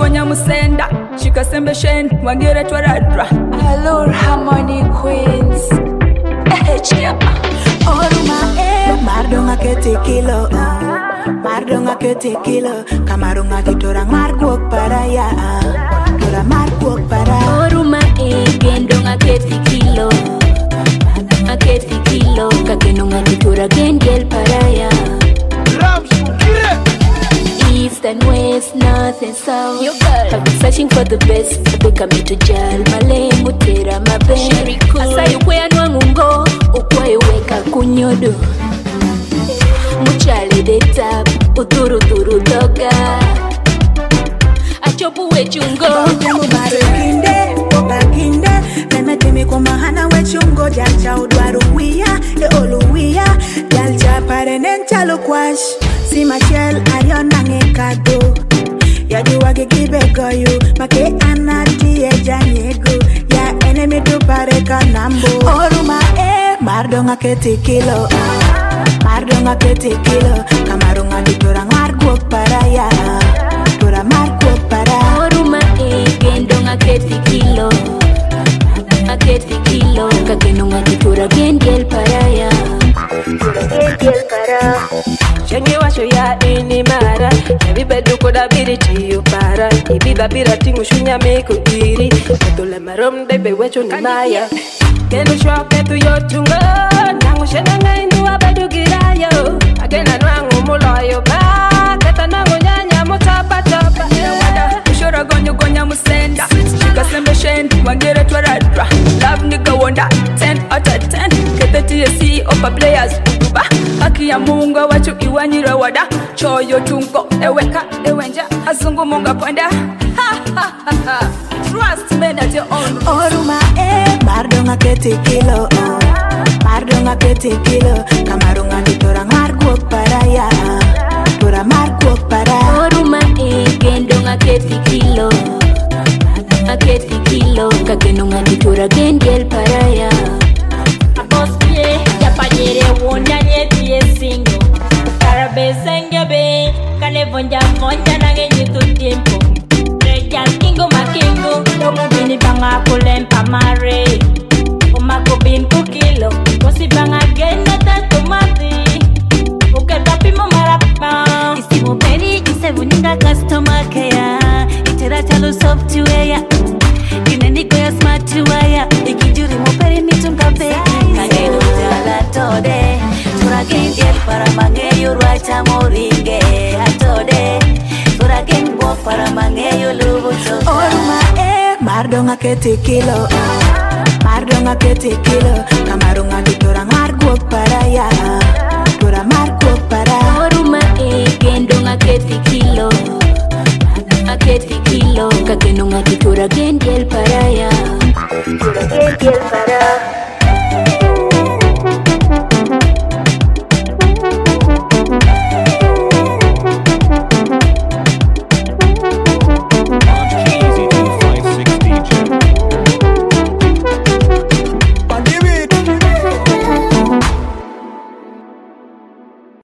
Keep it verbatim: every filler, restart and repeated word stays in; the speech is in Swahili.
gonya musenda shika sembe shen wangere twaradra Allure Harmony Queens Oruma eh mardonga kete kilo mardonga kete kilo kamarunga ditora margok para ya tora margok para Oruma eh gendonga kete kilo akete kilo kakenonga ditora gendel para ya East and west, north and south. Yo, I've been searching for the best. Abeka me to jal, male mutera mabe. Sherry cool. Asa yukwe anwa ngungo, ukwe weka kunyodo. Muchale de tap, uturu turu toga. Achopu we chungo. Bajamu bare kinde, boga kinde. Nemete mi kumahana we chungo. Jalcha udwaru wia, e olu wia. Jalcha pare nenchalo kwash. Si Machel ariona ngekado ya juwa gibe goyu make anati e janyego ya enemy to pare kanambo Oruma e mardonga kete kilo mardonga kete kilo kamarunga ditora ngargo para ya tora margo para Oruma e gendonga kete kilo akete kilo kakenonga ditora gendel para ya gendel para Chenye washo ya ini mara Nevi bedu koda biri chiyo para Ibi babira tingu shunya meko diri Ketole marom bebe wecho ni maya Kenu shoke tu yo tungo Nangu shena nga indu wa bedu girayo Agena nwangu muloyo ba Keta nangu nyanya mutapa topa Ushora gonyo gonya musenda shika sembe shen wangere twaradra love nigga wonder ten out of ten kete T S C opa players uduba haki ya mungu wachu iwanyira wada choyo tungo eweka ewenja azungu munga ponda ha ha ha ha trust me at your own Oruma e mardonga kete kilo mardonga kete kilo kamarunga ditora ngargo para ya tora margo para Oruma e gendonga kete kilo akete kilo kakenonga ditora gendel para ya Abosye yapanyere wonda nyeti singo Karabe sengebe kane vonja vonja nangenye tu tiempo Reja kingo makingo Domu bini banga kulempa mare Umako bin kukilo Kosi banga gena tatomati Uketa pimo marapa Isimo peri jise vuninga customer care Itera chalo software Ginendi kwa smart wire Ikijuri mo peri mitunga pe Kageno jala tode Tura gendiel para mangeyo ruacha moringe Atode Tura genbo para mangeyo lubu toka Oruma e mardonga kete kilo mardonga kete kilo kamarunga ditora ngargo para ya